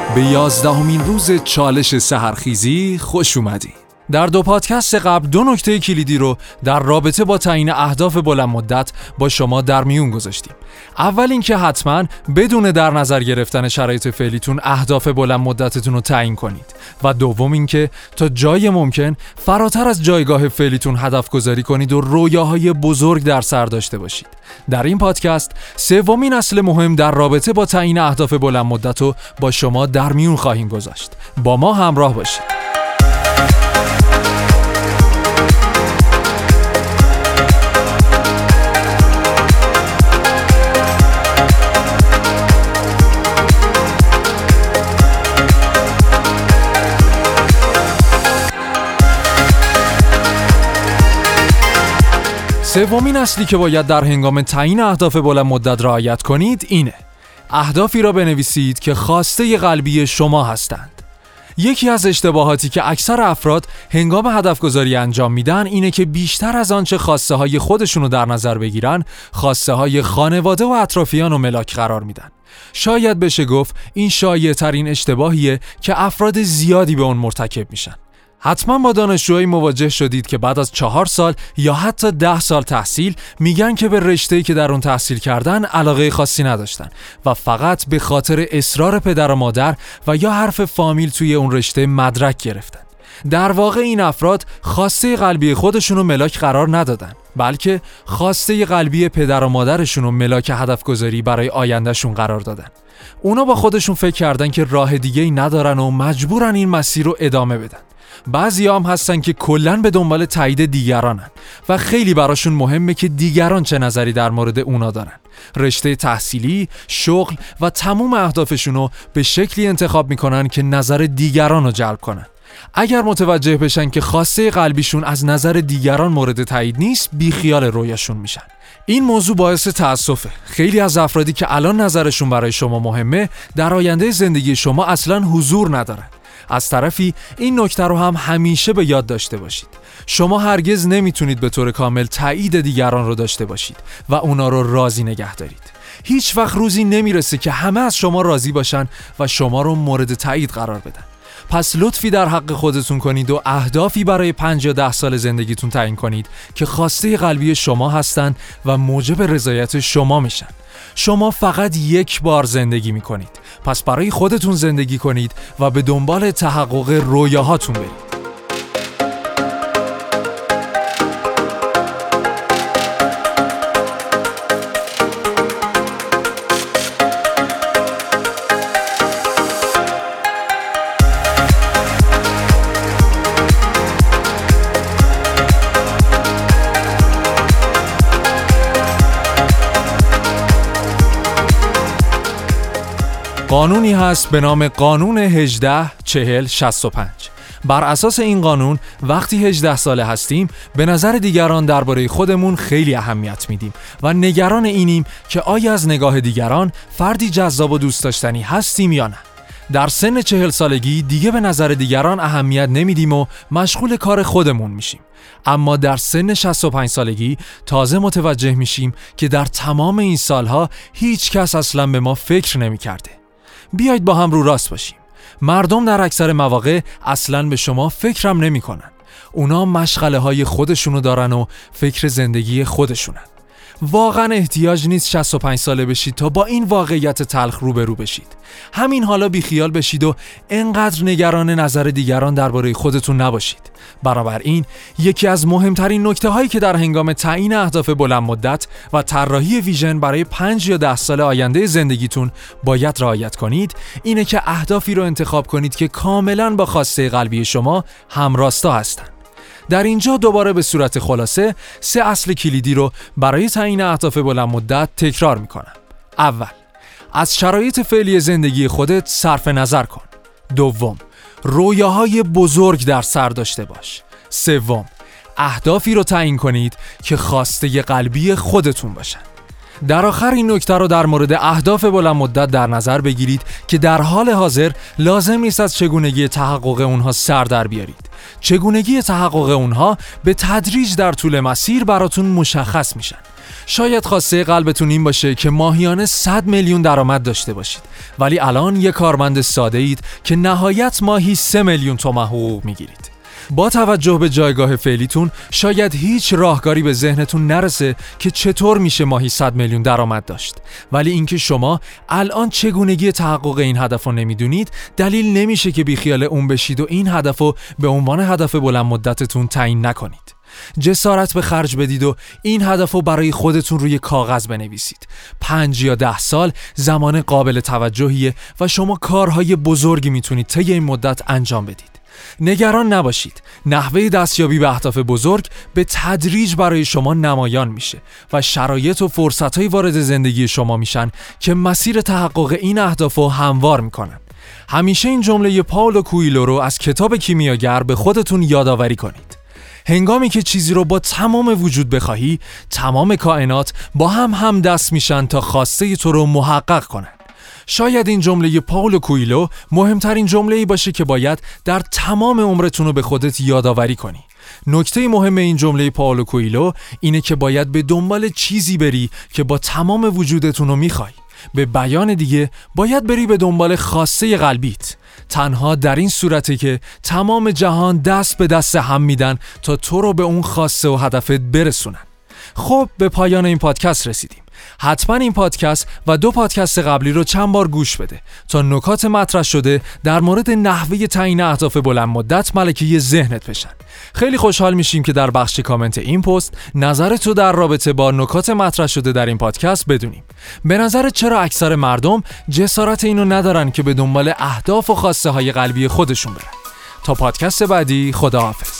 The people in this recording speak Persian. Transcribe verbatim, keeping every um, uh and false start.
به یازدهمین روز چالش سحرخیزی خوش اومدین. در دو پادکست قبل دو نکته کلیدی رو در رابطه با تعیین اهداف بلند مدت با شما در میون گذاشتیم. اول اینکه حتما بدون در نظر گرفتن شرایط فعلیتون اهداف بلند مدتتون رو تعیین کنید و دوم اینکه تا جای ممکن فراتر از جایگاه فعلیتون هدف گذاری کنید و رویاهای بزرگ در سر داشته باشید. در این پادکست سومین اصل مهم در رابطه با تعیین اهداف بلند مدت رو با شما در میون خواهیم گذاشت. با ما همراه باشید. سومین اصلی که باید در هنگام تعیین اهداف بلند مدت رعایت کنید اینه: اهدافی را بنویسید که خواسته قلبی شما هستند. یکی از اشتباهاتی که اکثر افراد هنگام هدف گذاری انجام میدن اینه که بیشتر از آنچه خواسته های خودشون رو در نظر بگیرن، خواسته های خانواده و اطرافیان رو ملاک قرار میدن. شاید بشه گفت این شایع ترین اشتباهیه که افراد زیادی به اون مرتکب میشن. حتما با دانشجوهایی مواجه شدید که بعد از چهار سال یا حتی ده سال تحصیل میگن که به رشته‌ای که در اون تحصیل کردن علاقه خاصی نداشتن و فقط به خاطر اصرار پدر و مادر و یا حرف فامیل توی اون رشته مدرک گرفتن. در واقع این افراد خواسته قلبی خودشونو ملاک قرار ندادن، بلکه خواسته قلبی پدر و مادرشونو ملاک هدف گذاری برای آیندهشون قرار دادن. اونا با خودشون فکر کردن که راه دیگه‌ای ندارن و مجبورن این مسیر رو ادامه بدن. بعضی هم هستن که کلن به دنبال تایید دیگرانن و خیلی براشون مهمه که دیگران چه نظری در مورد اونا دارن. رشته تحصیلی، شغل و تموم اهدافشونو به شکلی انتخاب میکنن که نظر دیگران رو جلب کنن. اگر متوجه بشن که خواسته قلبیشون از نظر دیگران مورد تایید نیست، بیخیال رویاشون میشن. این موضوع باعث تأسفه. خیلی از افرادی که الان نظرشون برای شما مهمه، در آینده زندگی شما اصلاً حضور ندارن. از طرفی این نکته رو هم همیشه به یاد داشته باشید: شما هرگز نمیتونید به طور کامل تایید دیگران رو داشته باشید و اونا رو راضی نگه دارید. هیچ وقت روزی نمیرسه که همه از شما راضی باشن و شما رو مورد تایید قرار بدن. پس لطفی در حق خودتون کنید و اهدافی برای پنج یا ده سال زندگیتون تعیین کنید که خواسته قلبی شما هستن و موجب رضایت شما میشن. شما فقط یک بار زندگی میکنید، پس برای خودتون زندگی کنید و به دنبال تحقق رویاهاتون برید. قانونی هست به نام قانون هجده چهل شصت و پنج. بر اساس این قانون وقتی هجده ساله هستیم به نظر دیگران درباره خودمون خیلی اهمیت میدیم و نگران اینیم که آیا از نگاه دیگران فردی جذاب و دوست داشتنی هستیم یا نه. در سن چهل سالگی دیگه به نظر دیگران اهمیت نمیدیم و مشغول کار خودمون میشیم. اما در سن شصت و پنج سالگی تازه متوجه میشیم که در تمام این سالها هیچ کس اصلا به ما فکر نمیکرده. بیایید با هم رو راست باشیم. مردم در اکثر مواقع اصلاً به شما فکرم نمی کنن. اونا مشغله های خودشونو دارن و فکر زندگی خودشونن. واقعا احتیاج نیست شصت و پنج ساله بشید تا با این واقعیت تلخ روبرو بشید. همین حالا بیخیال بشید و انقدر نگران نظر دیگران درباره خودتون نباشید. بنابراین یکی از مهمترین نکته هایی که در هنگام تعیین اهداف بلند مدت و طراحی ویژن برای پنج یا ده سال آینده زندگیتون باید رعایت کنید اینه که اهدافی رو انتخاب کنید که کاملا با خواسته قلبی شما همراستا هستند. در اینجا دوباره به صورت خلاصه سه اصل کلیدی رو برای تعیین اهداف بلند مدت تکرار میکنم. اول، از شرایط فعلی زندگی خودت صرف نظر کن. دوم، رویاهای بزرگ در سر داشته باش. سوم، اهدافی رو تعیین کنید که خواسته قلبی خودتون باشن. در آخر این نکته رو در مورد اهداف بلند مدت در نظر بگیرید که در حال حاضر لازم نیست از چگونگی تحقق اونها سر در بیارید. چگونگی تحقق اونها به تدریج در طول مسیر براتون مشخص میشن. شاید خواسته قلبتون این باشه که ماهیانه صد میلیون درآمد داشته باشید، ولی الان یک کارمند ساده اید که نهایت ماهی سه میلیون تومان حقوق میگیرید. با توجه به جایگاه فعلیتون شاید هیچ راهکاری به ذهنتون نرسه که چطور میشه ماهی صد میلیون درآمد داشت، ولی اینکه شما الان چگونگی تحقق این هدف رو نمیدونید دلیل نمیشه که بیخیال اون بشید و این هدف رو به عنوان هدف بلند مدتتون تعیین نکنید. جسارت به خرج بدید و این هدف رو برای خودتون روی کاغذ بنویسید. پنج یا ده سال زمان قابل توجهیه و شما کارهای بزرگی میتونید طی این مدت انجام بدید. نگران نباشید، نحوه دستیابی به اهداف بزرگ به تدریج برای شما نمایان میشه و شرایط و فرصت‌های وارد زندگی شما میشن که مسیر تحقق این اهداف رو هموار میکنن. همیشه این جمله پائولو کوئیلو رو از کتاب کیمیاگر به خودتون یادآوری کنید. هنگامی که چیزی رو با تمام وجود بخواهی، تمام کائنات با هم هم دست میشن تا خواسته تو رو محقق کنن. شاید این جمله پائولو کوئیلو مهمترین جمله‌ای باشه که باید در تمام عمرتون رو به خودت یادآوری کنی. نکته مهم این جمله پائولو کوئیلو اینه که باید به دنبال چیزی بری که با تمام وجودتون رو میخوای. به بیان دیگه باید بری به دنبال خواسته قلبیت. تنها در این صورته که تمام جهان دست به دست هم میدن تا تو رو به اون خواسته و هدفت برسونن. خب به پایان این پادکست رسیدیم. حتما این پادکست و دو پادکست قبلی رو چند بار گوش بده تا نکات مطرح شده در مورد نحوه تعیین اهداف بلند مدت ملکه ذهنت بشن. خیلی خوشحال میشیم که در بخش کامنت این پست نظرتو در رابطه با نکات مطرح شده در این پادکست بدونیم. به نظرت چرا اکثر مردم جسارت اینو ندارن که به دنبال اهداف و خواسته های قلبی خودشون برن؟ تا پادکست بعدی، خداحافظ.